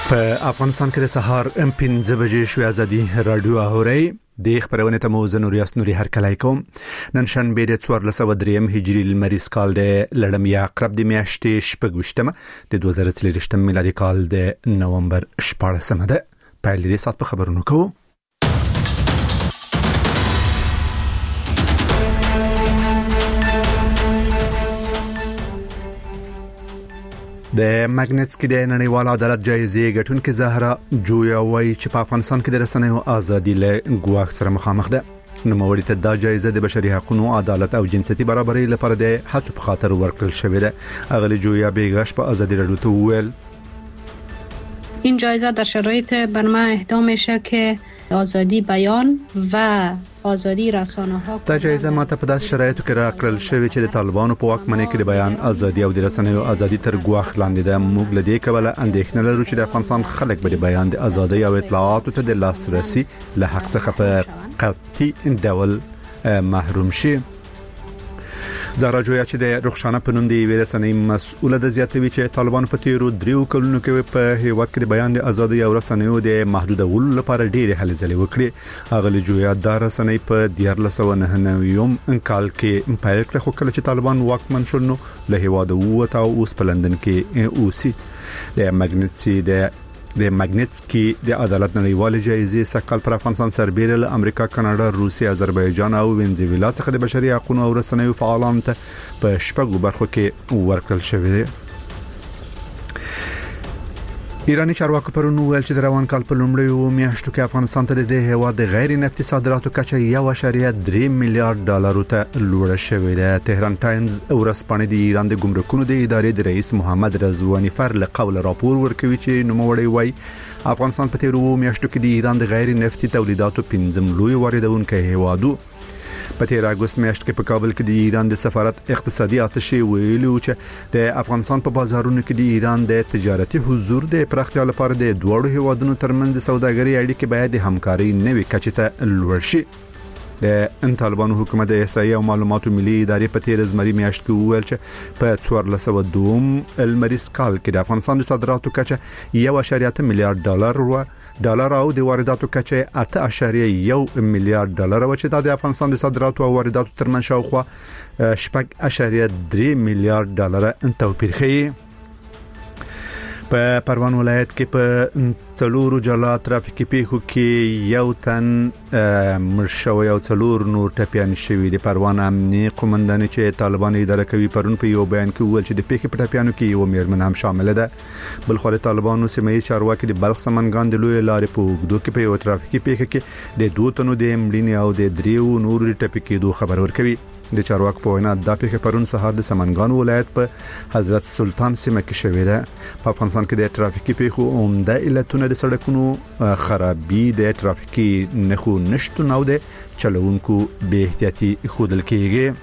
په افغانستان کې د سهار 5 بجې شوې ازادي رادیو اوري د خبرونه ته موزه نوریاس نوري هر کله کوم نن شنبه د 1403 هجری لمریز کال د لړمیا قرب د میاشتې شپږشتمه د 2023 میلادي کال د نومبر 14مه ده په لري سات په خبرونو کوو. د ماګنټسکي د نړیوال عدالت جایزې ګټونکې زهرا جویا وایي چې په افغانستان کې د رسنیو ازادي له ګواښ سره مخامخ ده. نوموړي ته د جایزه د بشري حقوقو عدالت او جنسيتي برابرۍ لپاره د هڅو په خاطر ورکړل شوې ده. اغلی جویا بیگاش په ازادي رادیو ته وویل این جایزه در شرایط بر من اهدا میشه که آزادی بیان و آزادی رسانه ها دا جایزه ماته په داسې شرایطو کې راکړل شوې چې د طالبانو په واکمنۍ کې د بیان ازادي او د رسنیو ازادي تر ګواښ لاندې ده. موږ له دې کبله اندېښنه لرو چې د افغانستان خلک به د بیان د ازادي او اطلاعاتو ته د لاسرسي له حق څخه په قطعي ډول محروم شي. زهرا جویا چې د رخصانه په نوم دی ورسنۍ مسؤله د زیاتوي چې طالبان په تیرو دریو کلونو کې په هیواد کې د بیان د ازادي او رسنیو د محدودولو لپاره ډېرې هلې ځلې وکړي. اغلی جویا د رسنۍ په 1999 کال کې پیل کړ خو کله چې طالبان واکمن شول نو له هیواد ووت او اوس په لندن کې اوسي. د ماګنټسکي د عدالت نړیوال جایزې سکهال پر افغانستان سربېره له امریکا، کاناډا، روسیې، آذربایجان او وینزویلا څخه د بشري حقوقو او رسنیو فعالانو ته په شپږو برخو کې ورکړل شوې ده. ایرانی چارواکو پرون ویل چې د روان کال په لومړیو میاشتو کې افغانستان ته د هیواد د غیر نفتي صادراتو کچه 1.3 میلیارډ ډالر ته لوړه شوې ده. تهران ټایمز ورځپاڼه د ایران د ګمرکونو د ادارې د رئیس محمد رضوانی فر له قول راپور ورکوي چې نوموړی وایي افغانستان په تیرو میاشتو کې د ایران د غیر نفتي تولیداتو 15 لوی واردونکي هیوادو. په 13 اگست میاشت کې په کابل کې د ایران د سفارت اقتصادي آتشي ویلو چې د افغانستان په بازارونو کې د ایران د تجارتي حضور د پراختیا لپاره د دوه هیوادونو ترمنځ د سوداګرۍ اړیکې باید د همکارۍ نوې کچې ته لوړ شي. د طالبانو حکومت د احصایې او معلوماتو ملي ادارې په 13 زمري میاشت کې ویل چې په 1402 المریز کال کې د افغانستان د صادراتو کچه 1.8 میلیارډ ډالر او د وارداتو کچه 8.1 میلیارډ ډالر و چې د افغانستان د صادراتو او وارداتو ترمنځ شاوخوا 8.3 میلیارډ ډالر توپیر ښیي. په پروان ولایت کې په څلورو جلا ترافیکي پیښو کې یو تن مرشوي او څلور نور ټپيان شوي. د پروان امنیتي قومندان چې طالبان اداره کوي پرون په یو بیان کې ویل چې د پیښې په ټپيانو کې یو میرمن هم شامل ده. بل خو د طالبانو سیمې چارواکي د بلخ سمنګان د لوی لارې په وګړو کې په یو ترافیکي پیښه کې د دوه تنو د مړینې او د دریو نور ټپي خبر ورکوي. د چارواکو په وینا د پیښه پرون سهار د سمنګان ولایت په حضرت سلطان سیمه کې شوې ده. په افغانستان کې د ترافیکي پیښو عمده علتونه د سړکونو خرابي، د ترافیکي نښو نشټون او د چلوونکو بې احتیاطي ښودل کېږي.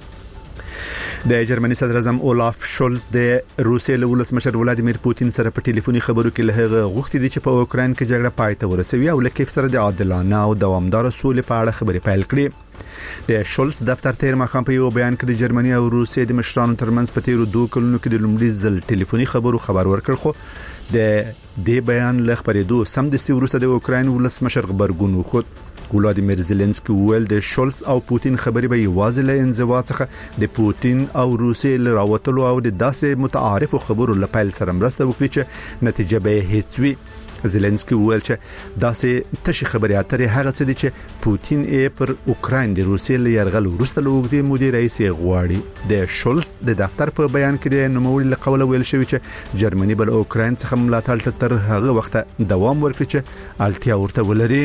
د جرمني صدر اعظم اولاف شولز د روسیې له ولسمشر ولادیمیر پوتین سره په ټلیفوني خبرو کې له هغه غوښتي دي چې په اوکراین کې جګړه پای ته ورسوي او لکه سره د عادلانه او دوامدار سولې په اړه خبرې پیل کړي. د شولز دفتر تیر مخام په یو بیان کې د جرمني او روسیې د مشرانو ترمنځ په تیرو 2 کلونو کې د لومړي ځل ټلیفوني خبرو خبر ورکړ خو د دې بیان له خبرېدو سم د ستورسته د اوکراین ولسمشر خبرګون خود ولادیمیر زيلنسکي ویل د شولز او پوتین خبرې به یوازې له انزوا څخه د پوتین او روسیې له راوتلو او د داسې متعارفو خبرو لپاره سره مرسته وکړي چې نتیجه به هیڅ وي. زيلنسکي ویل چې داسې تشي خبرې اترې هغه څه دي چې پوتین یې پر اوکراین د روسیې له يرغل وروسته لوګدي مدیر رئیس غواړي. د شولز د دفتر په بیان کې د نوموړي له قوله ویل شوی چې جرمني بل اوکراین څخه ملاتړ تر هغه وخت دوام ورکړي چې اړتیا ورته ولري.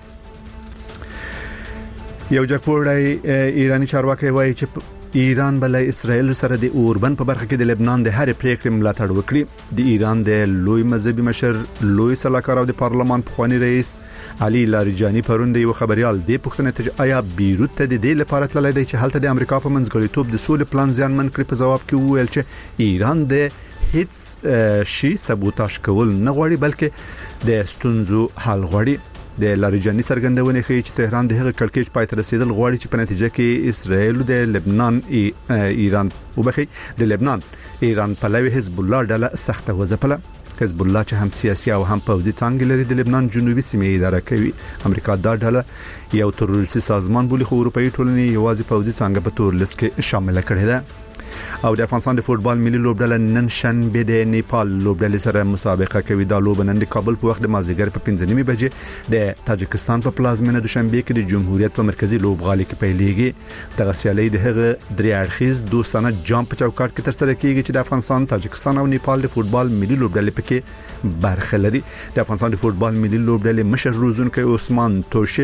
یو جګپوړی ایرانی چارواکي وایي چې ایران بل اسرائیل سره د اوربن په برخه کې د لبنان د هر پریکړې ملاتړ وکړي. د ایران د لوی مذهبي مشر لوی سلاکار او د پارلمان پخوانی رئیس علي لاریجانی پرون د یو خبريال د پښتنه ته آیا بیروت ته د دې لپاره تللی دی چې هلته د امریکا په منځګړیتوب د سولې پلان ځانمن کړي. په جواب کې وویل چې ایران د هیڅ شي سبوتاژ کول نه غواړي بلکې د ستونزو حل غواړي. د لاریجانی سرګندونه ښیي چې تهران د هغه کړکېچ پای ته رسیدل غواړي چې په نتیجه کې اسرائیل د لبنان ایران په لبنان ایران پلوي حزب الله ډله سخته وځپله. حزب الله چې هم سیاسي او هم پوځي څانګې لري د لبنان جنوبي سیمې اداره کوي. امریکا دا ډله یو تروریستي سازمان بولي، خو اروپאי ټولنې یوازې پوځي څانګه په تور لیست کې شامل کړې ده. او د افغانستان د فوتبال ملي لوبډله نن شنبه د نیپال لوبډلې سره مسابقه کوي. دا لوب نن د کابل په وخت د مازیګر په 5:30 بجې د تاجکستان په پلازمینه دوشنبه کې د جمهوریت په مرکزی لوبغالي کې پیلېږي. د سیالۍ د هغه درې اړخیز دوستانه جام په چوکاټ کې ترسره کیږي چې د افغانستان، تاجکستان او نیپال د فوتبال ملي لوبډلې پکې برخه لري. د افغانستان د فوتبال ملي لوبډلې مشر روزونکي عثمان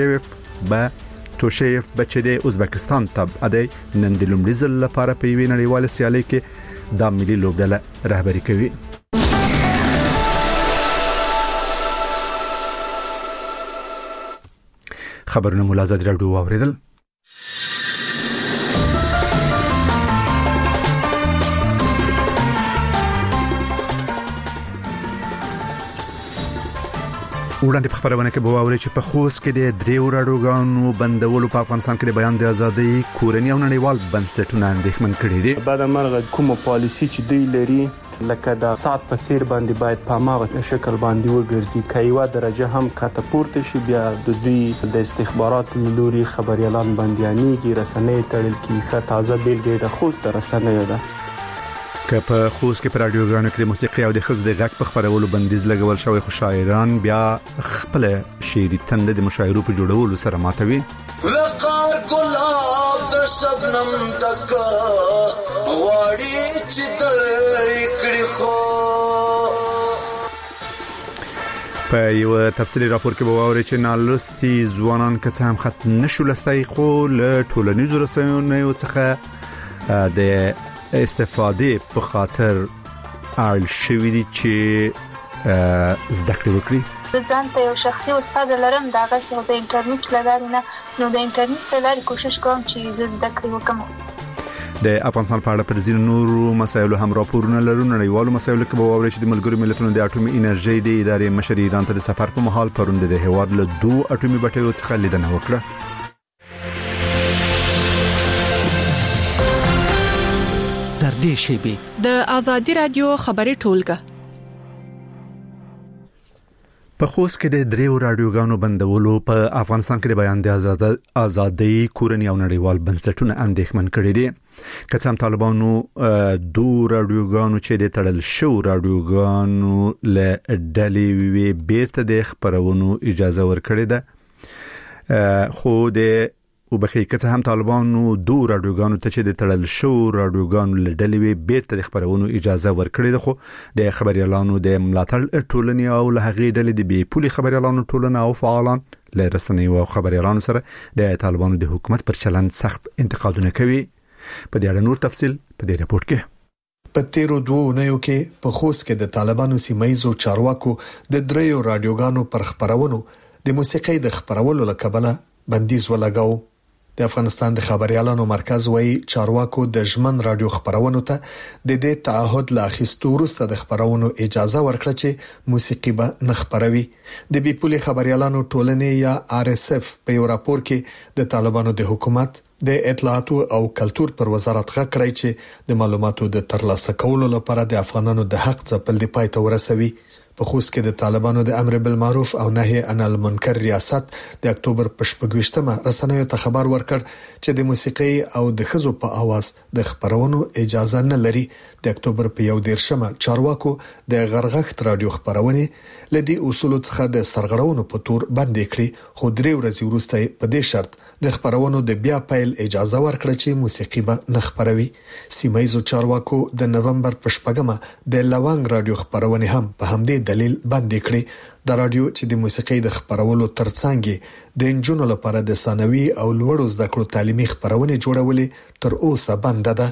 توشیف بچی د ازبکستان تبعیدي نن د لومړي ځل لپاره په یوې نړیواله سیالۍ کې د ملي لوبډله رهبري کوي. خبرونه ملازم راډیو اوریدل. وړاندې په خبرونه کې به واوري چې په خوست کې د دریو راډیوګانو بندولو په افغانستان کې د بیان د ازادۍ کورنۍ او نړیوال بنسټونه اندېښمن کړي دي. بعد مرغه کومه پالیسی چې دی لري لکه د سات په څیر باندې باید په ماغه شکل باندې وګرځي، کایوا درجه هم کاته پورته شي. بیا د دوی د استخباراتو لوري خبريالان باندې رسنۍ تړل کیږي. تازه بیلګه د خوست رسنۍ ده که په خوست کې پر رادیوګانو کې موسیقي او د خزو د غږ په خبرولو بندیز لګول شوی، خو شاعران بیا خپل شعري تند د مشاعرو په جوړولو سره ماتوي. وقار ګلاب د شبنم تک واړی چې درې کړي خو. په یو تفصیلی راپور کې به واوري چې نالوستي ځوانان که څه هم خط نشو لستای، خو له ټولنیزو رسنیو څخه د استفاده په خاطر اړ شوی دي چې زده کړې وکړي. ځان ته یو شخصي استاد لرم دا غوښه د انټرنیټ لارې نه، نو د انټرنیټ لارې کوشش کوم چې زده کړې وکم. د افغانستان په اړه پر ځینو نورو مسایلو هم راپورونه لرو. نړیوالو مسایلو کې به واوري چې د ملګرو ملتونو د اټومي انرژي د ادارې مشر ایران ته د سفر په مهال پروند د هواد له 2 اټومي بټیو څخه لیدنه وکړه. در دې شیبه د ازادي رادیو خبري ټولګه په خوست کې د دریو رادیوګانو بندولو په افغانستان کې د بیان د ازادۍ کورنۍ او نړیوال بنسټونه اندېښمن کړي دي. که څه هم طالبانو دوه رادیوګانو چې د تړل شو رادیوګانو له ډلې وی بیرته د خبرونو اجازه ورکړې ده، خو د وبخې که څه هم طالبانو دوه رادیوګانو ته چې د تړل شو رادیوګانو له ډلې وی بیرته د خبرونو اجازه ورکړې ده، خو د خبريالانو د ملاتړ ټولنې او له هغې ډلې د بي پولي خبريالانو ټولنه او فعالان له رسنیو او خبريالانو سره د طالبانو د حکومت پر چلند سخت انتقادونه کوي. په دې اړه نور تفصيل په دې راپور کې. په تیرو 2 اونیو کې په خوست کې د طالبانو سیمایزو چارواکو د دریو رادیوګانو پر خبرونو د موسیقي د خبرولو لکبله بندیز ولګاو. د افغانستان د خبريالانو مرکز وایي چارواکو د ژمن رادیو خبرونو ته د دې تعهد لا اخیستو وروسته د خبرونو اجازه ورکړه چې موسیقي به نه خبروي. د بي پولي خبريالانو ټولنې یا RSF په یو راپور کې د طالبانو د حکومت د اطلاعات او کلتور پر وزارت غږ کړی چې د معلوماتو د ترلاسه کولو لپاره د افغانانو د حق ځپل دی پای ته ورسوي. په خوست کې د طالبانو د امر بالمعروف او نهي عن المنکر ریاست د اکتوبر په 28مه رسنیو ته خبر ورکړ چې د موسیقي او د خزو په आवाज د خبرونو اجازه نه لري. د اکتوبر په 11مه چارواکو د غرغښت رادیو خبرونه لدی اصول څخه د سرغړونو په تور باندې کړی، خو 3 ورځې وروسته په دې شرط د خبرونو د بیا پیل اجازه ورکړه چې موسیقي به نه خبروي. سیمایزو چارواکو د نومبر په 8مه د لوانګ رادیو خبرونه هم په همدې دلیل باندې کړی. د رادیو چې د موسیقي د خبرولو ترڅنګ د انجونو لپاره د ثانوي او لوړو زده کړو تعلیمي خبرونه جوړولې تر اوسه بند ده.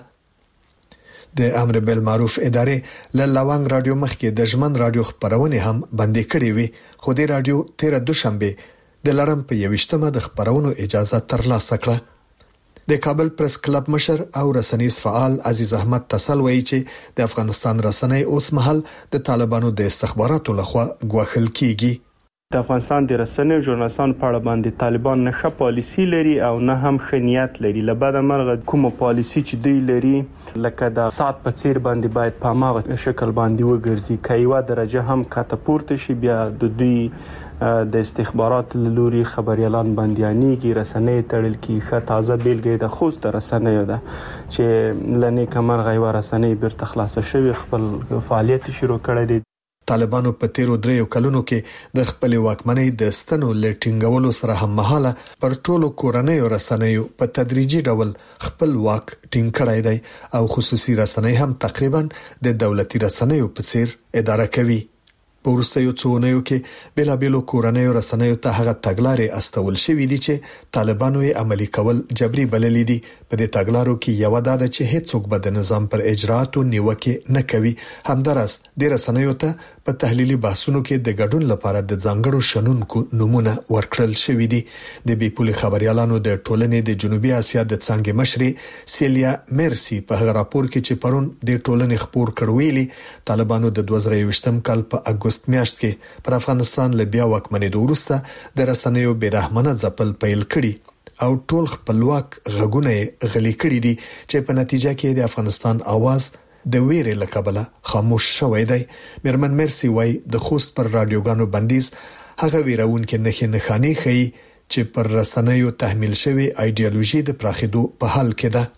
د امر بالمعروف ادارې له لوانګ رادیو مخکې د ژمن رادیو خبرونه هم باندې کړې وي، خو د رادیو 13 دوشنبه د لړم په 21مه د خبرونو اجازه ترلاسه کړه. د کابل پریس کلب مشر او رسنیز فعال عزیز احمد تسل وایي چې د افغانستان رسنۍ اوس مهال د طالبانو د استخباراتو لخوا غوښل کیږي. د افغانستان د رسنیو ژورنالستانو په اړه باندې طالبان نه ښه پالیسي لري او نه هم ښه نیت لري. له بده مرغه کومه پالیسي چې دوی لري لکه د سات په څیر باندې باید په هماغه شکل باندې وګرځي. که یوه درجه هم کاته پورته شي بیا د دوی د استخبارات له لوري خبريالان بنديانيږي، رسنۍ تړل کیږي. ښه تازه بیلګه د خوست رسنیو ده چې لنی کمر غیور رسنۍ بیرته خلاصه شوی خپل فعالیت شروع کړی دی. طالبانو په تیرو 3 کلونو کې د خپل واکمنۍ د ستنو لټینګولو سره هم مهاله پر ټولو کورنیو رسنیو په تدریجي ډول خپل واک ټینګ کړی دی او خصوصي رسنۍ هم تقریبا د دولتي رسنیو په څیر اداره کوي. په وروستیو څو اونیو کې بېلابېلو کورنیو رسنیو ته هغه تګلارې استول شوې دي چې طالبانو یې عملي کول جبري بللې دي. په دې تګلارو کې یو دا ده چې هیڅوک به د نظام پر اجراءاتو نیوکه نه کوي. همدارس د رسنیو ته په تحلیلي بحثونو کې د ګډون لپاره د ځانګړو شنونکو نمونه ورکړل شوې دي. د بیپولي خبريالانو د ټولنې د جنوبي اسیا د څنګه مشري سیلیا مرسی په هغه راپور کې چې پرون د ټولنې خبر کړویلي طالبانو د 2023م کال په اگست میاشت کې پر افغانستان له بیا واکمنۍ وروسته د رسنیو بیرحمانه ځپل پیل کړي او ټول خپلواک غږونه غلي کړي دي چې په نتیجه کې د افغانستان आवाज د ویرې له کبله خاموش شوی دی. میرمن مرسی وای د خوست پر رادیوګانو بندیز هغه ویرون کې نخاني خي چې پر رسنیو تحمیل شوی ایدئولوژي د پراخېدو په حال کې ده.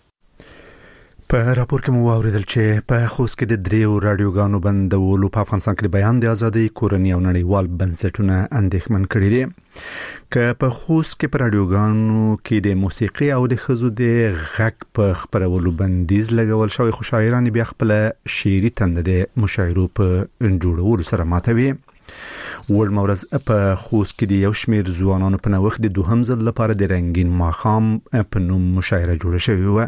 په راپور کې مو اوریدل چې په خوست کې د 3 رادیوګانو بندولو په افغانستان کې بیان د ازادي کورنۍ او نړیوال بنسټونه اندېښمن کړي دي. که په خوست کې په رادیوګانو کې د موسیقي او د خزو د غږ په خبرولو بندیز لګول شوی، خو شاعران بیا خپل شعري تنده د مشاعرو په جوړولو سره ماتوي. ول مورز په خوست کې د یو شمیر ځوانانو په نوښت د دوهم ځل لپاره د رنگین ماښام په نوم مشاعره جوړه شوې و.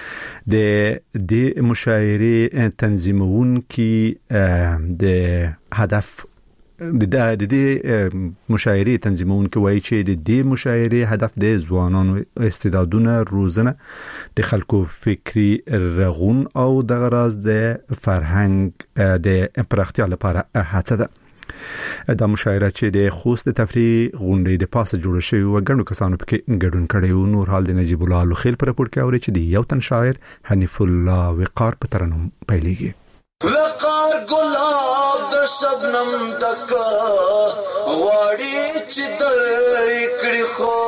د مشاعرې تنظیمونکي د هدف د مشاعرې تنظیمونکي وایي چې د دې مشاعرې هدف د ځوانانو استعدادونه روزنه، د خلکو فکری رغون او د غراض د فرهنګ د پراختیا لپاره هڅه ده. دا مشاعره چې د خوست د تفریح غونډې د پاسه جوړه شوې و، ګڼو کسانو پکې ګډون کړی و. نور حال د نجیب الله لوخیل پر راپور کې اوري چې د یو تن شاعر حنیف الله وقار په ترنم پیلېږي. وقار ګلاب د شبنم تک واړی چې در کړي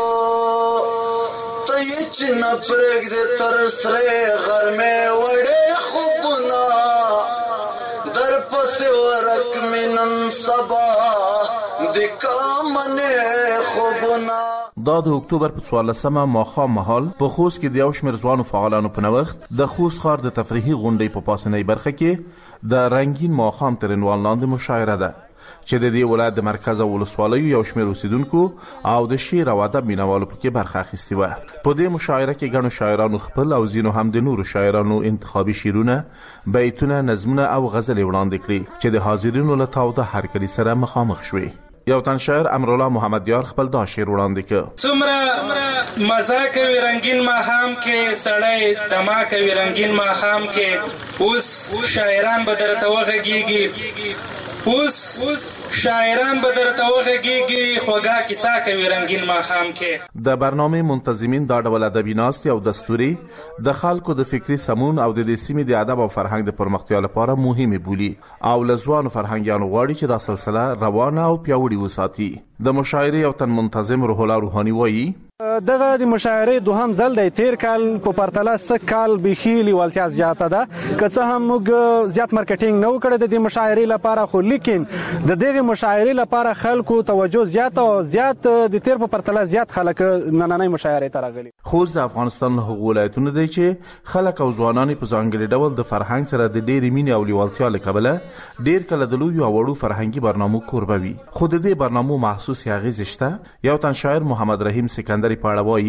خو ته یې چې نه پرېږدې تر سره غرمه وړې خوبونه در پسې ورک منن سبا دکا منه خوبونه. دا د اکتوبر په 14مه ماښام مهال په خوست کې د یو شمېر ځوانو فعالانو په نوښت د خوست ښار د تفریحي غونډې په پاسنۍ برخه کې د رنگین ماښام تر عنوان لاندې مشاعره ده چې د دې ولایت د مرکز او ولسوالیو یو شمېر اوسیدونکو او د شعر او ادب مینوالو پکې برخه اخیستې وه. په دې مشاعره کې ګڼو شاعرانو خپل او ځینو هم د نورو شاعرانو انتخابي شعرونه، بیتونه، نظمونه او غزلې وړاندې کړي چې د حاضرینو له تاوده هرکلي سره مخامخ شوې. یو تن شاعر امرالله محمد یار خپل دا شعر وړاندې کړ. څومره مزه کوي رنگین ماښام کې سړی دما کوي رنگین ماښام کې اوس شاعران به درته وغږیږي، اوس شاعران به درته وغږیږي خوږه کیسه کوي رنگین ماښام کې. د برنامه منتظمین دا ډول ادبي ناستې او دستوري د خلکو د فکري سمون او د دې سیمې د ادب او فرهنګ د پرمختیا لپاره مهمه بولی او لزوانو فرهنګیانو غواړي چې دا سلسله روانه او پیاوړې وساتي. د مشاعرې یو تن منتظم روح الله روحاني وایي دغه د مشاعرې دوهم ځل د تیر کال په پرتله څه کال بخي لیوالتیا زیاته ده، که څه هم موږ زیات مارکیټینګ نه وکړو د دې مشاعرې لپاره، خو لیکن د دغه مشاعرې لپاره خلکو توجه زیات او زیات د تیر په پرتله زیات خلک نننۍ مشاعرې ته راغلي. خوست د افغانستان له هغو ولایتونو دی چې خلک او ځوانان په ځانګړي ډول د فرهنګ سره د ډېرې مینې او لیوالتیا له کبله ډېر کله د لویو او وړو فرهنګي برنامو کوربه وي، خو د دې برنامو محسوس اغېزې شته. یو تن شاعر محمد رحیم سکندری پاړه وایي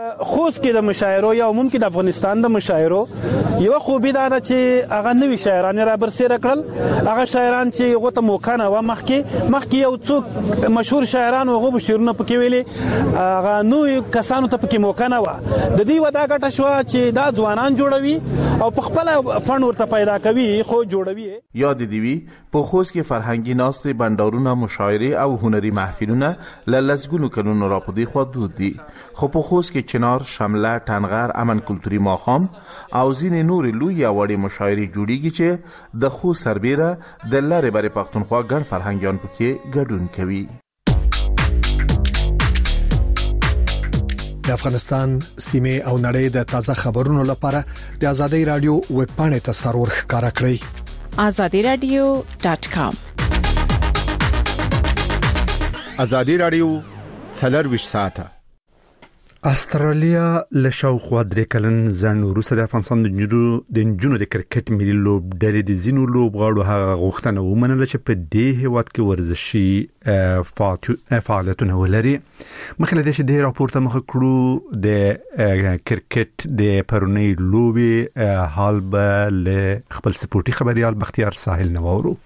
خوست کې د مشاعرو یا عموم کې د افغانستان د مشاعرو یو خوبي دا چې هغه نوي شاعران را برسېره کړل. هغه شاعران چې هغه ته موقع نه و مخکې یو څوک مشهور شاعران هغه به شعرونه پکې ویلي، هغه نوې کسانو ته پکې موقع نه و. د دې ودا ګټه شو چې دا ځوانان جوړوي او په خپل فن ورته پیدا کوي خو جوړوي. یاد دی وی په خوست کې فرهنګي ناستې بندرونه مشاعره او هنري محفلونه لږګونو کلونو را پدې خو دود دي. خو په خوست کې چنار، شمله، ټنغر، امن کلتوري ماقام او ځینې نور لوی وړي مشاعرې جوړیږي چې د خوست سربېره د لارې بری پښتونخوا ګڼ فرهنګیان پکې ګډون کوي. د افغانستان سیمه او نړۍ د تازه خبرونو لپاره د آزادۍ رادیو ویب پاڼې ته سرور ښکارا کړئ. azadiradio.com. آزادۍ رادیو 24 ساعته. استرالیا له شاوخوا 3 کلن ځن وروسته د افغانستان د نجونو د کرکټ ملي لوبډلې د زینو لوبغاړو هغه غوښتنه ومنله چې په دې هیواد کې ورزشي فعالیتونه ولري. مخکې له دې چې د راپورته مخ کړو د کرکټ د پرونی لوبې حال به له خپل سپورتي خبريال بختیار ساحل نوورو.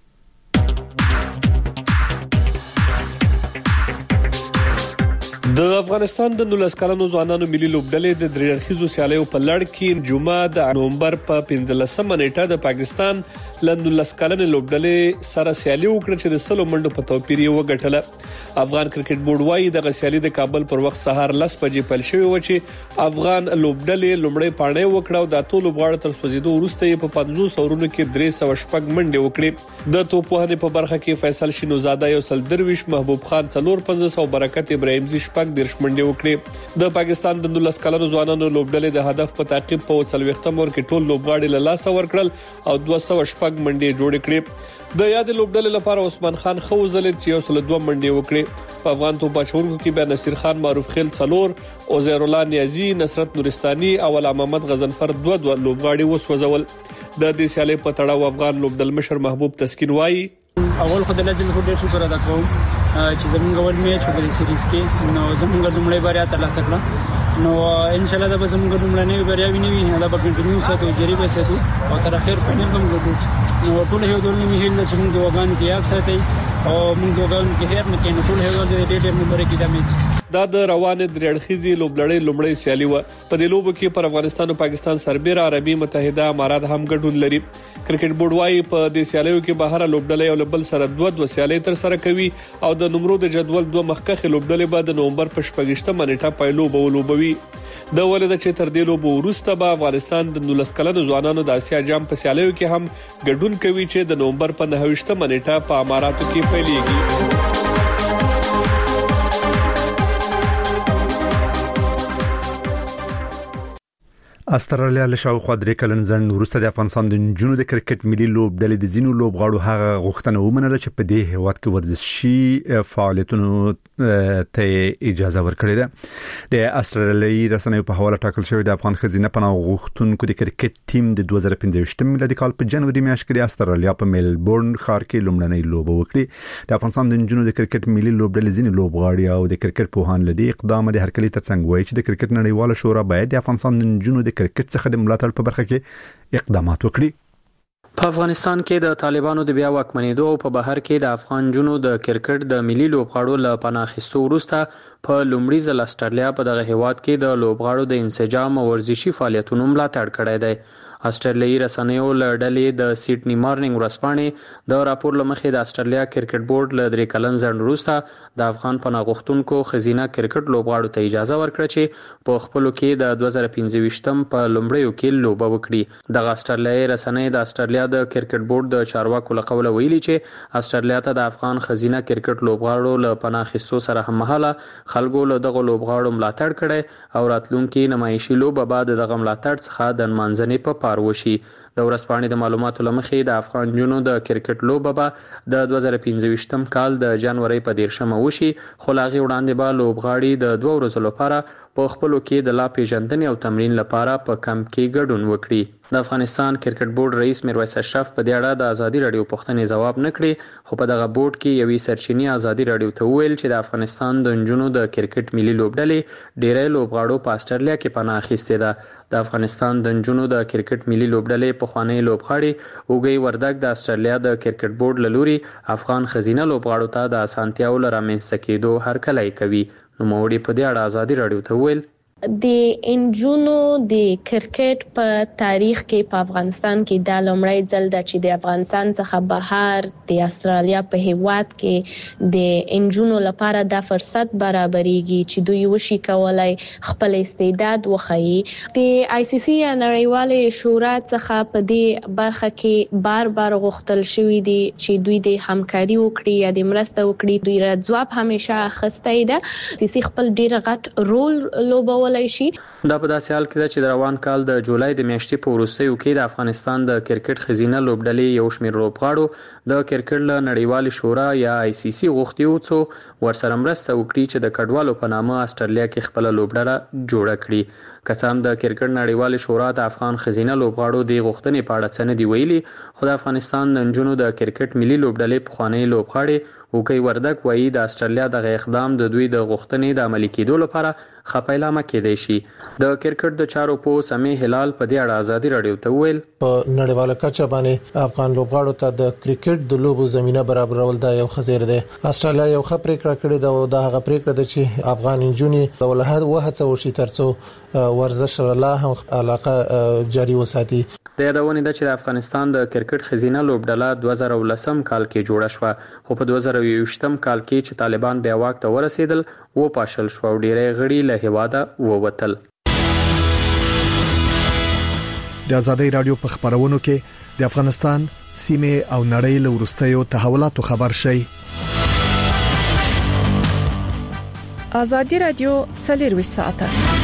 د افغانستان د 19 کلنو ځوانانو ملي لوبډلې د درې اړخیزو سیالیو په لړ کې جمعه د نومبر په 15مه نیټه د پاکستان له 19 کلنې لوبډلې سره سیالي وکړه چې د 100 منډو په توپیر یې وګټله. افغان کرکټ بورډ وايي د سیالي د کابل پر وخت سهار 10 بجې پیل شوی و چې افغان لوبډلې لومړی پاڼې وکړه او د ټولو لوبغاړو تر سوځیدو وروسته یې په 500 اورونو کې 300 منډې وکړې. د توپوهنې په برخه کې فیصل شینوزاده یو سل درویش، محبوب خان 450 او برکت ابراهیمزی شپږ دیرش منډې وکړې. د پاکستان د 19 کلنو ځوانانو لوبډلې د هدف په تعقیب په 40ختم اور کې ټول لوبغاړي له لاسه ورکړل او 200 منډې جوړې کړې. د یاد لوبډلې لپاره عثمان خان خوزل چې 102 منډې وکړې. په افغان توپ اچونکو کې به نصیر خان معروف خیل 4، عزیر الله نیازی، نصرت نورستاني او علامه محمد غزنفر 2 لوبغاړي وسوځول. د دې سیالي په تړاو افغان لوبډل مشر محبوب تسکین وایي اول خدای له دې ډېر شکر ادا کوم چې زمونږ ول میچ په سیریز کې نو زمونږ دومره بریا ترلاسه کړه. نو ان شاء الله دا به زمونږ دومره نه بریا ویني دا به کنټینیو ساتو جریبه ساتو او تر اخر په نیم موږ نو ټول یو ډول نه هیله چې موږ وګان کې یاد ساتي او موږ وګان کې هر نه کې ټول یو ډول د ډېر نمبر کې دا میچ دا د روانه درېړخیزي لوبلړۍ لومړی سیالي و. په دې لوب کې پر افغانستان او پاکستان سربېره عربي متحده امارات هم ګډون لري. کرکټ بورډ وايي په دې سیالیو کې بهر لوبډلې او بل سره 2 سیالي تر سره کوي او د نمرو د جدول 2 مخکخه لوبډلې بعد نومبر په 28مه نیټه پایلو بولوبوي. د ولدا چې تر دې لوب وروسته به افغانستان د 19 کلنو ځوانانو د اسیا جام په سیالیو کې هم ګډون کوي چې د نومبر په 29مه نیټه په اماراتو کې پیلېږي. استرالیا له شاوخوا 3 کلن ځن وروسته د افغانستان د نجونو د کرکټ ملي لوبډلې د زینو لوبغاړو هغه غوښتنه ومنله چې په دې هیواد کې ورزشي فعالیتونو ته اجازه ورکړې ده. د استرالیایي رسنیو په حواله ټاکل شوی د افغان خزینه پناه غوښتونکو د کرکټ ټیم د 2015 میلادي کال په جنوري میاشت کې د استرالیا په میلبورن ښار کې لومړنۍ لوبه وکړه. د افغانستان د نجونو د کرکټ ملي لوبډلې زینو لوبغاړي او د کرکټ پوهان لدی اقدام د هرکلي ترڅنګ وایي چې د کرکټ نړیواله شورا باید د افغانستان د نجونو د کرکټ څخه د ملاتړ په برخه کې اقدامات وکړي. په افغانستان کې د طالبانو د بیا واکمنېدو او په بهر کې د افغان جنو د کرکټ د ملي لوبغاړو له پناه اخیستو وروسته په لومړي ځل استرالیا په دغه هیواد کې د لوبغاړو د انسجام او ورزشي فعالیتونو ملاتړ کړی دی. استرالیایي رسنیو له ډلې د سیډني مارنینګ ورځپاڼې د راپور لمخې د استرالیا کرکټ بورډ له 3 کلن ځنډ وروسته د افغان پناه غوښتونکو خزینه کرکټ لوبغاړو ته اجازه ورکړه چې په خپلو کې د 2015 په لومړیو کې لوبه وکړي. د استرالیایي رسنۍ د استرالیا د کرکټ بورډ د چارواکو له قوله ویلي چې استرالیا ته د افغان خزینه کرکټ لوبغاړو له پناه اخیستو سره هممهاله خلکو له دغه لوبغاړو ملاتړ کړي او راتلونکي نمایشي لوبه بعد دغه ملاتړ څخه د منځنۍ په وشي. د ورځپاڼې د معلوماتو لمخې د افغان جنو د کرکټ لوبه به د 2015 کال د جنوري په 13 وشي، خو لاغي وړاندې به لوبغاړي د 2 ورځې لپاره په خپلو کې د لا پیژندنې او تمرین لپاره په کمپ کې ګډون وکړي. د افغانستان کرکټ بورډ رئیس میرویس اشرف په دې اړه د ازادي رادیو پوښتنې ځواب نه کړی، خو په دغه بورډ کې یوې سرچینې ازادي رادیو ته وویل چې د افغانستان د نجونو د کرکټ ملي لوبډلې ډېری لوبغاړو په استرالیا کې پناه اخیستې ده. د افغانستان د نجونو د کرکټ ملي لوبډلې پخوانی لوبغاړي اوږی وردګ د استرالیا د کرکټ بورډ له لوري افغان ښځینه لوبغاړو ته د اسانتیاو له رامنځته کېدو هرکلی کوي. نوموړي په دې اړه ازادي رادیو ته وویل د انجونو د کرکټ په تاریخ کې په افغانستان کې د لومړی ځل د چې د افغانستان څخه بهر د استرالیا په هیواد کې د انجونو لپاره د فرصت برابرېږي چې دوی وشي کولای خپل استعداد وښيي. د آی سی سی نړیوالې شورا څخه په دې برخه کې بار غوښتل شوی دی چې دوی د همکاري وکړي یا د مرسته وکړي. دوی را ځواب همیشه اخیستی ده. سی سی خپل ډیر غټ رول لوبول شي. دا په داسې حال کې ده چې د روان کال د جولای د میاشتې په وروستیو کې د افغانستان د کرکټ ښځینه لوبډلې یو شمېر لوبغاړو د کرکټ له نړیوالې شورا یا آی سی سی غوښتي وو څو ورسره مرسته وکړي چې د کډوالو په نامه استرالیا کې خپله لوبډله جوړه کړي. که څه هم د کرکټ نړیوالې شورا د افغان ښځینه لوبغاړو د غوښتنې په اړه څه نه دي ویلي، خو د افغانستان د نجونو د کرکټ ملي لوبډلې پخوانی لوبغاړي اوږی وردګ وایي د استرالیا دغه اقدام د دوی د غوښتنې د عملي کېدو لپاره ښه پیلامه کېدای شي. د کرکټ د چارو په سمې هلال په دې اړه ازادي رادیو ته وویل په نړیواله کچه باندې افغان لوبغاړو ته د کرکټ د لوبو زمينه برابرول دا یو خزیر دی. استرالیا یو ښه پریکړه کړې ده او دا هغه پریکړه ده چې افغان انجونې ولهد وهڅه وشي ترڅو ورزش لا هم علاقه جاري وساتي. د یادونې ده چې د افغانستان د کرکټ ښځینه لوبډله 2010 کال کې جوړه شوه، خو په 2020 کال کې چې طالبان بیا واک ته ورسېدل وپاشل شو او ډېری غړي له هیواده ووتل. د ازادي رادیو په خبرونو کې د افغانستان سیمه او نړۍ له وروستیو تحولاتو خبر شي. ازادي رادیو 24 ساعته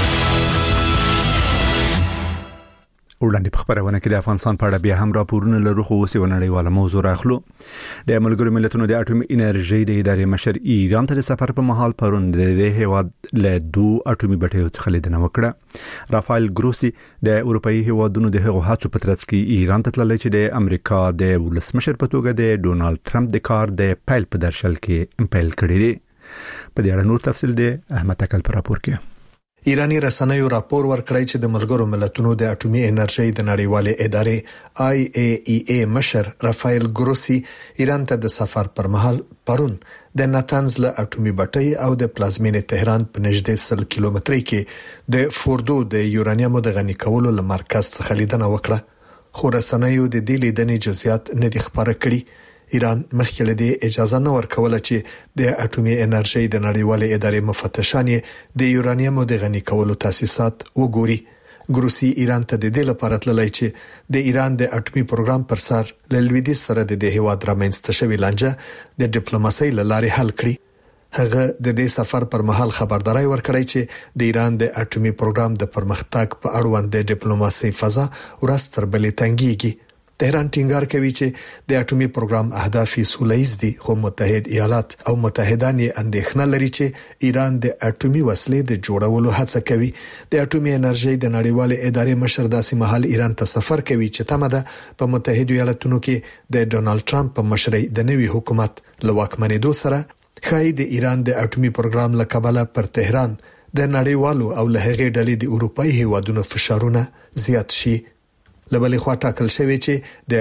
وړاندې په خبرونه کې د افغانستان په اړه بیا هم راپورونه لرو، خو اوس یو نړیواله موضوع راخلو. د ملګرو ملتونو د اټومي انرژي د ادارې مشر ایران ته د سفر په مهال پرون د هیواد له 2 اټومي بټیو څخه لیدنه وکړه. رافایل ګروسی د اروپאי هیوادونو د هغو هڅو په ترڅ کې ایران ته تللی چې د امریکا د ولسمشر په توګه د ډونالد ټرمپ د کار د پیل په درشل کې پیل کړی دی. په دې اړه نور تفصیل دی احمد تکل پر راپور کې. ایرانی رسنیو راپور ورکړی چې د ملګرو ملتونو د اټومي انرژي د نړیوالې ادارې IAEA مشر رافایل ګروسی ایران ته د سفر پر مهال پرون د ناتنز له اټومي بټۍ او د پلازمینې تهران په نږدې 100 کیلومترۍ کې د فوردو د یورانیمو د غني کولو له مرکز څخه لیدنه وکړه، خو رسنیو د دې لیدنې جزئیات نه دي خبره کړي. ایران مخکې له دې اجازه نه ورکوله چې د اټومي انرژي د نړیوالې ادارې مفتشان د یورانیمو د غني کولو تاسیسات وګوري. ګروسی ایران ته د دې لپاره تللی چې د ایران د اټومي پروګرام پر سر له لویدیځ سره د هیواد رامنځته شوی لانجه د ډیپلوماسۍ لارې حل کړي. هغه د دې سفر پر مهال خبرداري ورکړی چې د ایران د اټومي پروګرام د پرمختګ په اړوند د ډیپلوماسۍ فضا ورځ تر بلې تنګيږي. تهران ټینګار کوي چې د اټومي پروګرام اهداف سوله‌ییز دي، خو متحد ایالات او متحدان یې اندېښنه لري چې ایران د اټومي وسلې د جوړولو هڅه کوي. د اټومي انرژي د نړیوالې ادارې مشر داسې مهال ایران ته سفر کوي چې تمه ده په متحد ایالاتونو کې د ډونالد ټرمپ په مشرۍ د نوي حکومت لواکمنېدو سره خای د ایران د اټومي پروګرام له کبله پر تهران د نړیوالو او له هغې ډلې د اروپאי هیوادونو فشارونه زیات شي. لبلې خوا ټاکل شوی چې د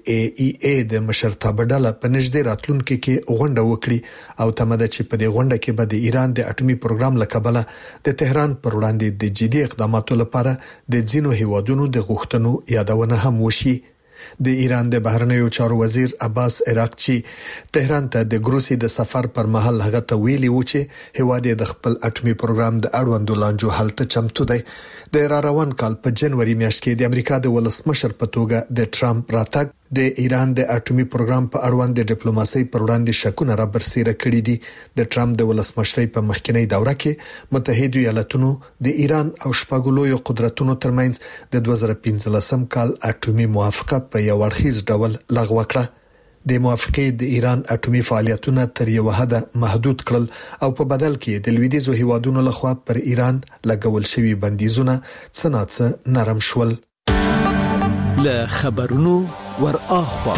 IAEA د مشرتابه ډله په نږدې راتلونکي کې غونډه وکړي او تمه ده چې په دې غونډه کې به د ایران د اټومي پروګرام له کبله د تهران پر وړاندې د جدي اقداماتو لپاره د ځینو هیوادونو د غوښتنو یادونه هم وشي. د ایران د بهرنیو چارو وزیر عباس عراقچی تهران ته د ګروسی د سفر پر مهال هغه ته ویلي و چې هیواد د خپل اټومي پروګرام د اړوندو لانجو حل ته چمتو دی. د روان کال په جنوري میاشت کې د امریکا د ولسمشر په توګه د ټرمپ راتګ د ایران د اټومي پروګرام په اړوند د ډیپلوماسي پر وړاندې شکونه را برسېره کړي دي. د ټرمپ د ولسمشرۍ په مخکنی دوره کې متحده ایالاتونو د ایران او شپږ لوی قدرتونو ترمنځ د 2015 کال اټومي موافقه په یو اړخیز ډول لغوه کړه. د موافقې د ایران اټومي فعالیتونه تر یو حد محدود کړل او په بدل کې د لویدیځو هیوادونو لخوا پر ایران لګول شوی بندیزونه څنګه نرم شول. له خبرونو ور اخوا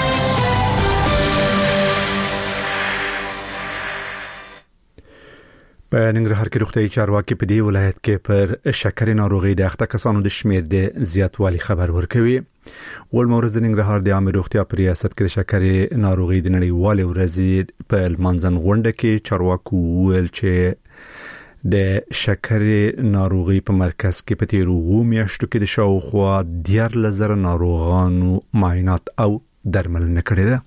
په ننګرهار کې روغتیايي چارواکي په دې ولایت کې پر شکر ناروغي د اخته کسانو د شمیر د زیاتوالي خبر ورکوي. ولمورز د ننګرهار د عامه روغتیا په ریاست کې د شکر ناروغي د نړیوال ورځې په لمانځن غونډه کې چارواکو ویل چې د شکر ناروغي په مرکز کې په تیرو میاشتو کې د شاوخوا 10,000 ناروغانو معاینات او درملنه کړې ده.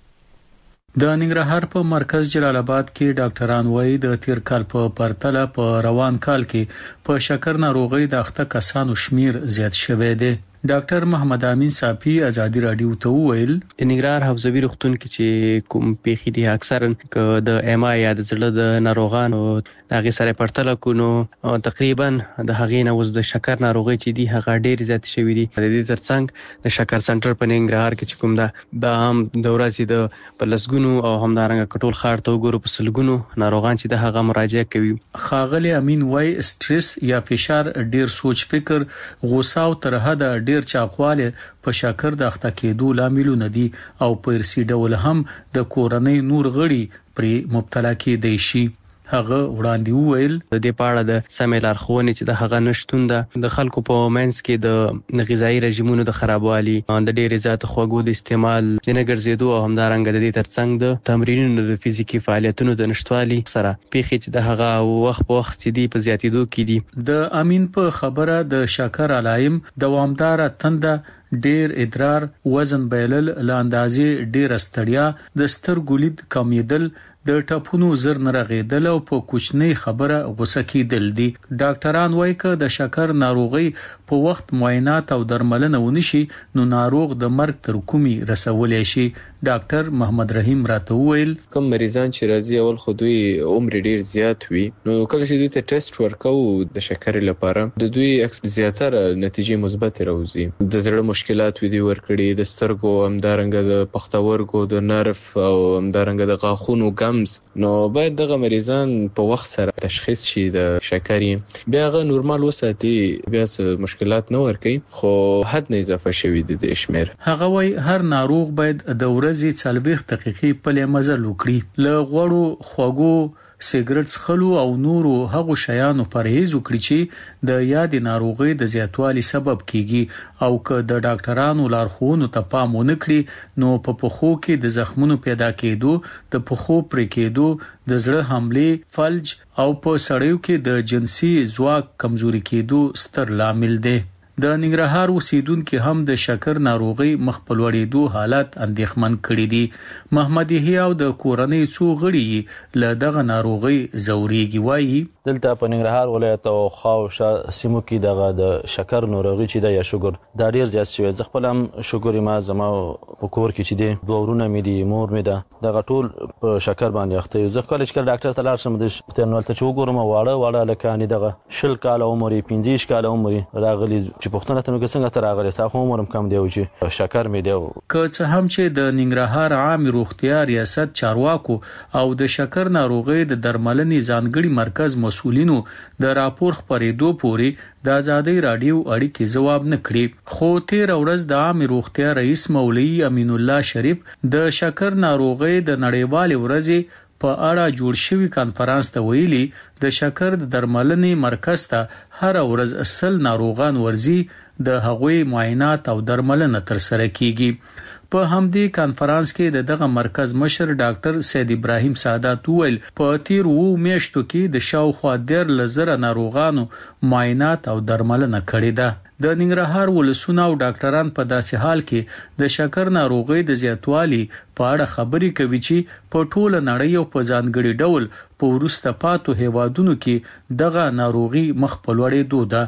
د ننګرهار په مرکز جلال آباد کې ډاکټران وايي د تیر کال په پرتله په روان کال کې په شکر ناروغي د اخته کسانو شمیر زیات شوی دی. ډاکټر محمد امین صافي ازادي رادیو ته وویل د ننګرهار حوزوي روغتون کې چې کوم پیښې دي اکثرا د ام آی یا د زړه د ناروغانو هغه سره پرتله کوو تقریبا د هغې نه اوس د شکر ناروغي چې دي هغه ډېر زیات شوی دي. د دې ترڅنګ د شکر سنټر په ننګرهار کې چې کوم دا هم د ورځې د پلسګونو او همدارنګه کټول خار ته وګورو په سلګونو ناروغان چې د هغه مراجعه کوي. خاغلی امین وای سټرس یا فشار ډېر سوچ فکر غوسه او تر حد ډېر چاقواله په شکر د اخته کېدو لاملونه دي او په ارثي ډول هم د کورنۍ نور غړي پر مبتلا کېدای شي. هغه وړاندې وویل د دې پاړه د سمې لارښوونې چې د هغه نشټون د خلکو په منځ کې د غذایی رژیمونو د خرابوالي د ډېر زیات خوږو د استعمال د نه ګرځېدو او همدارنګه د دې ترڅنګ د تمرینونو د فزیکی فعالیتونو د نشټوالي سره پیښې چې د هغه وخت په وخت چې دی په زیاتېدو کې دي. د امین په خبره د شکر علایم دوامدار تنده ډېر ادرار وزن بایلل لاندازې ډېر استړیا د سترګو لید کمیدل د ټاپونو زر نرغېدل او په کوچنی خبره غوسه کېدل دي. ډاکټران وایي چې د شکر ناروغي په وخت معاینات او درملنه ونشي نو ناروغ د مرګ تر کومي رسولای شي. ډاکټر محمد رحیم راته وویل کوم مریضان چې راځي اول خو دوی عمر ډیر زیات وي نو کله چې دوی ته ټیسټ ورکوو د شکر لپاره د دوی زیاتره نتیجې مثبت راوځي. د زړه مشکلات وي دي ورکړي د سترګو همدارنګه د پښتورګو د نرف او همدارنګه د غاښونو ګمز نو باید دغه مریضان په وخت سره تشخیص شي د شکر بیا غو نورمال وساتي بیا مشکلات نه ورکي خو حد نه اضافه شوی د شمیر. هغه وای هر ناروغ باید د ورځې 40 دقیقې په لمزه لوکړي له غوړو خوږو سیګریټ څښلو او نورو هغو شیانو پرهیز وکړي چې د یاد ناروغي د زیاتوالي سبب کیږي او که د ډاکټرانو لارښوونو ته پام ونه کړي نو په پخو کې د زخمونو پیدا کېدو د پخو پرې کېدو د زړه حمله فلج او په سړیو کې د جنسي ځواک کمزوري کېدو ستر لامل دی. د ننګرهار اوسیدونکو هم د شکر ناروغي مخ په لوړېدو حالت اندېښمن کړي دي. محمد یحیی او د کورنۍ څو غړي له دغه ناروغي زوريږي وایي دلته په ننګرهار ولایت او خاوشه سیمو کې دغه د شکر ناروغي چې د یا شوګر دا ډیر زیات شوی ځ خپل هم شوګر ما زما په کور کې چې دی دوه ورونه مې دي مور مې ده دغه ټول په شکر باندې اخته یو ځکه کله چې ډاکټر ته لاړ شم د پتنوال ته وګورم واړه لکه دغه شل کال عمر 15 کال عمر راغلي چې پښتنه ته څنګه تر راغلي تاسو عمرم کم دی او چې شکر مې دی. که څه هم چې د ننګرهار عام روغتیا ریاست چارواکو او د شکر ناروغي د درملنې ځانګړي مرکز مسؤلینو د راپور خبرېدو پورې د ازادي رادیو اړیکې جواب نه کړی خو تیر ورځ د عام روغتیا رئیس مولوی امین الله شریف د شکر ناروغي د نړیوال ورځې په اړه جوړ شوی کانفرنس ته ویلي د شکر د درملنې مرکز ته هر ورځ اصل ناروغان ورزي د هغوی معاینات او درملنه تر سره کیږي. په همدې کانفرنس کې دغه مرکز مشر ډاکټر سید ابراهیم سعادت ویل په تیر میاشتو کې د شاوخوا 10,000 ناروغانو معاینات او درملنه کړې ده. د ننګرهار ولسونه او ډاکټران په داسې حال کې د شکر ناروغي د زیاتوالي په اړه خبرې کوي چې په ټوله نړۍ او په ځانګړي ډول په وروسته پاتو هیوادونو کې دغه ناروغي مخ په لوړېدو ده.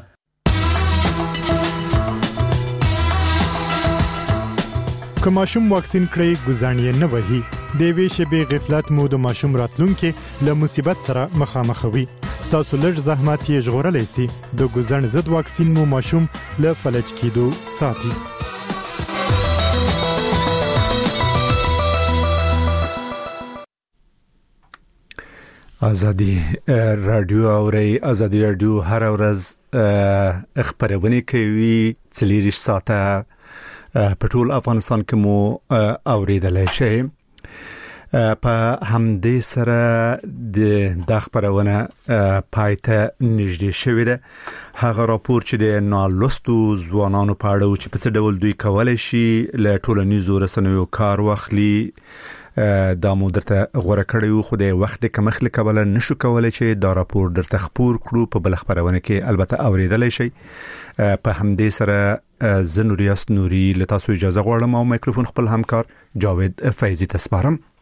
که ماشوم واکسین کړي ګزانې نه وهي د وی شبي غفلت مو د ماشوم راتلونکي له مصیبت سره مخامخوي ستاسو لږ زحمت یې ژغورلی سي د ګزن ضد واکسین مو ماشوم له فلج کېدو ساتي. ازادي رادیو اوري ازادي رادیو هر ورځ خبرونه کوي 24 ساعته په ټول افغانستان کې مو اوریدلای شئ. په همدې سره د خبرونه پایته نږدې شوې ده. هغه راپور چې د نالوستو ځوانانو په اړه چې په څه ډول دوی کولای شي له ټولنیزو رسنیو کار واخلي دا مو درته غوړه کړیو خو د وخت کمښت له کبله نشو کولای چې دا راپور درته خبر کړو په بل خبرونه کې البته اوریدلای شي. په همدې سره زنوریاس نوري له تاسو اجازه غواړم او میکروفون خپل همکار جاوید فیضی ته سپارم.